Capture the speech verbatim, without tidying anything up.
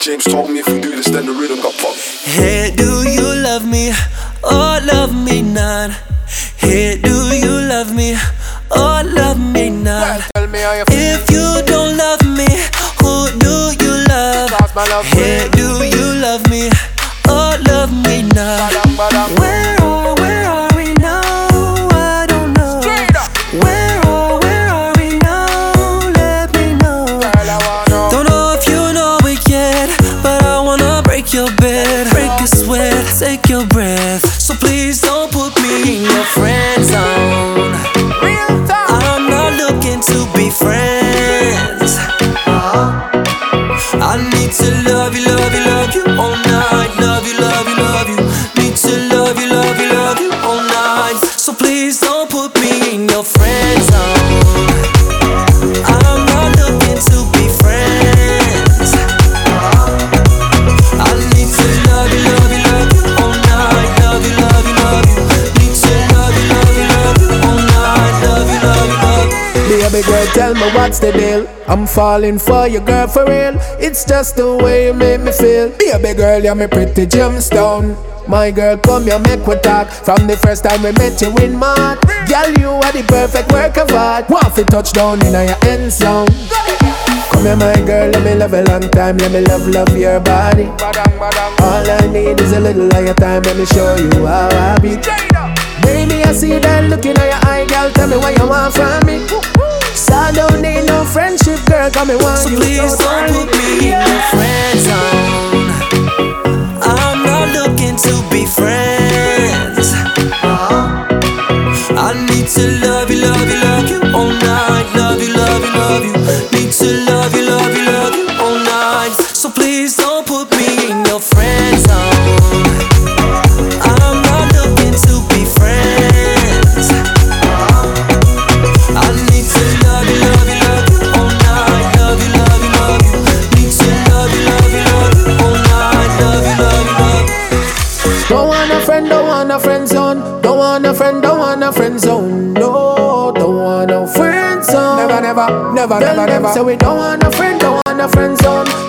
James told me if we do this, then the rhythm got popped. Hey, do you love me? Or love me not? Hey, do you love me? Or love me not? Tell me how you feel. If you don't love me, who do you love? Hey, do you love me? Or love me not? Where are, where are we now? I don't know. Where are, where are we now? Let me know. Don't know if you know it yet, but I wanna break your bed, break your sweat, take your breath. So please don't put me in your friend zone. I'm not looking to be friends. I need to love you, love you, love you all night. Love you, love you, love you. Need to love you, love you, love you all night. So please don't put me in your friend zone. I'm not looking to be friends. I need to love you, love you, love you all night. Love you, love you, love you. Need to love you, love you, love you all night. Love you, love you, love you. Baby girl, tell me what's the deal? I'm falling for you, girl, for real. It's just the way you make me feel. Baby girl, you're my pretty gemstone. My girl, come here, make we talk. From the first time we met you in March, girl, you are the perfect work of art. Want to touch down in your end zone. Come here, my girl, let me love a long time. Let me love, love your body. All I need is a little of your time. Let me show you how I be. Baby, I see that look in your eye, girl. Tell me what you want from me. So I don't need no friendship, girl. Come me want so you. Please don't put me in your friend zone. I'm not looking to be friends. I need to love you, love you, love you all night. Love you, love you, love you. Need to love you, love you, love you all night. So please don't put me in your friend zone. I'm not looking to be friends. I need to love you, love you, love you all night. Love you, love you, love you. Need to love you, love you, love you all night. Love you, love you, love you. Don't want a friend, don't want a friend zone. Don't want a friend, don't want a friend zone. No, don't want no friend zone. Never, never, never, never, never. So we don't want a friend, don't want a friend zone.